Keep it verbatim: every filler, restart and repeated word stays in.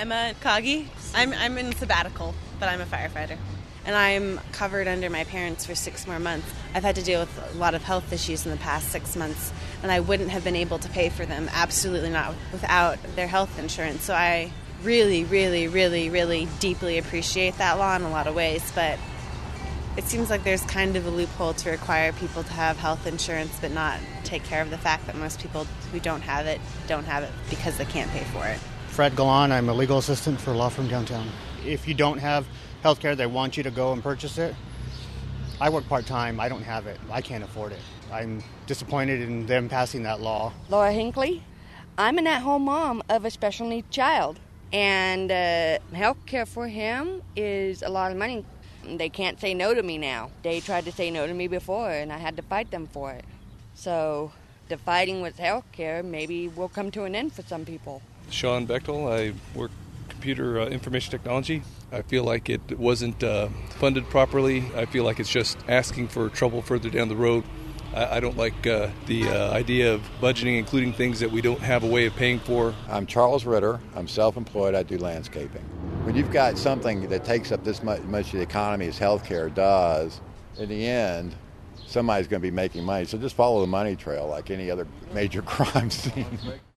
Emma Kagi. I'm I'm in sabbatical, but I'm a firefighter. And I'm covered under my parents for six more months. I've had to deal with a lot of health issues in the past six months, and I wouldn't have been able to pay for them, absolutely not, without their health insurance. So I really, really, really, really deeply appreciate that law in a lot of ways, but it seems like there's kind of a loophole to require people to have health insurance but not take care of the fact that most people who don't have it don't have it because they can't pay for it. Fred Galan, I'm a legal assistant for a law firm downtown. If you don't have health care, they want you to go and purchase it. I work part-time. I don't have it. I can't afford it. I'm disappointed in them passing that law. Laura Hinckley. I'm an at-home mom of a special needs child, and uh, health care for him is a lot of money. They can't say no to me now. They tried to say no to me before, and I had to fight them for it. So the fighting with health care maybe will come to an end for some people. Sean Bechtel. I work computer uh, information technology. I feel like it wasn't uh, funded properly. I feel like it's just asking for trouble further down the road. I, I don't like uh, the uh, idea of budgeting, including things that we don't have a way of paying for. I'm Charles Ritter. I'm self-employed. I do landscaping. When you've got something that takes up this much, much of the economy as healthcare does, in the end, somebody's going to be making money. So just follow the money trail like any other major crime scene.